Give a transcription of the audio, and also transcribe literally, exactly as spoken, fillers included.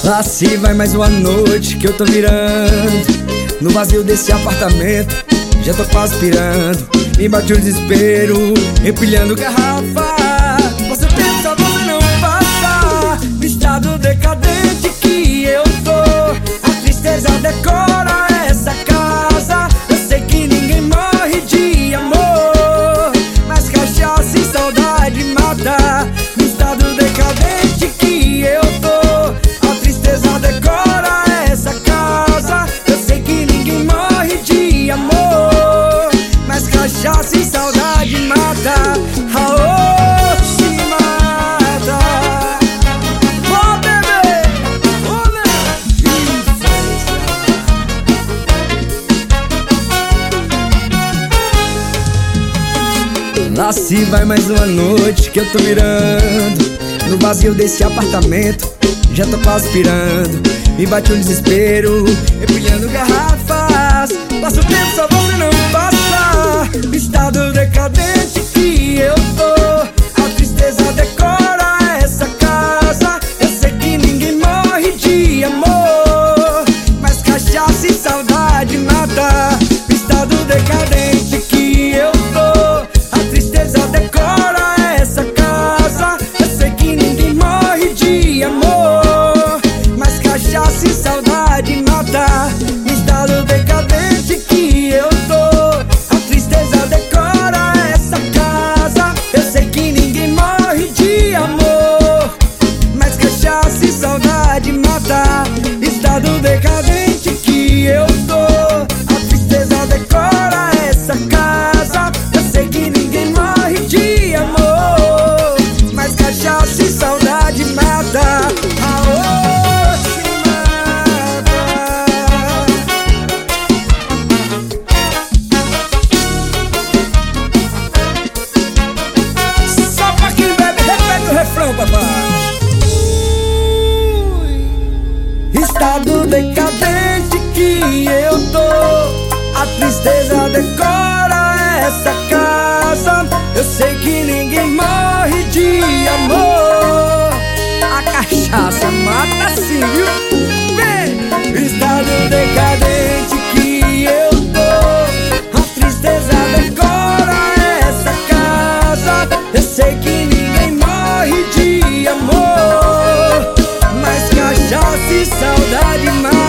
Lá se vai mais uma noite que eu tô virando no vazio desse apartamento, já tô quase pirando. Me bate o desespero, empilhando garrafa. Você pensa, você não passa no estado decadente que eu tô. A tristeza decora essa casa. Eu sei que ninguém morre de amor, mas cachaça e saudade mata. No estado decadente que eu tô, a tristeza decora essa casa. Eu sei que ninguém morre de amor, mas cachaça e saudade mata. Aô, se mata. Ô, bebê, ô, né? Lá se vai mais uma noite que eu tô mirando no vazio desse apartamento, já tô quase pirando. Me bate o desespero, empilhando garrafas. Passa o tempo, só você não passa. Estado decadente que eu tô, a tristeza decora essa casa. Eu sei que ninguém morre de amor, mas cachaça e saudade mata. Estado decadente que eu tô, a tristeza decora essa casa. Eu sei que ninguém morre de amor, mas cachaça e saudade mata. Estado decadente que eu tô, a tristeza decora essa casa. Eu sei que ninguém morre de amor, mas cachaça e saudade mata. Estado decadente que eu tô, a tristeza decora essa casa. Eu sei que ninguém morre de amor, mas cachaça e saudade mata. Aô, se mata. Só pra quem bebe, repete o refrão, papai. Estado decadente que eu tô, a tristeza decora essa casa. Eu sei que ninguém morre de amor, a cachaça mata sim, viu? Vem! Estado decadente que eu tô, a tristeza decora essa casa. Eu sei que ninguém morre de amor, mas cachaça e saudade mata.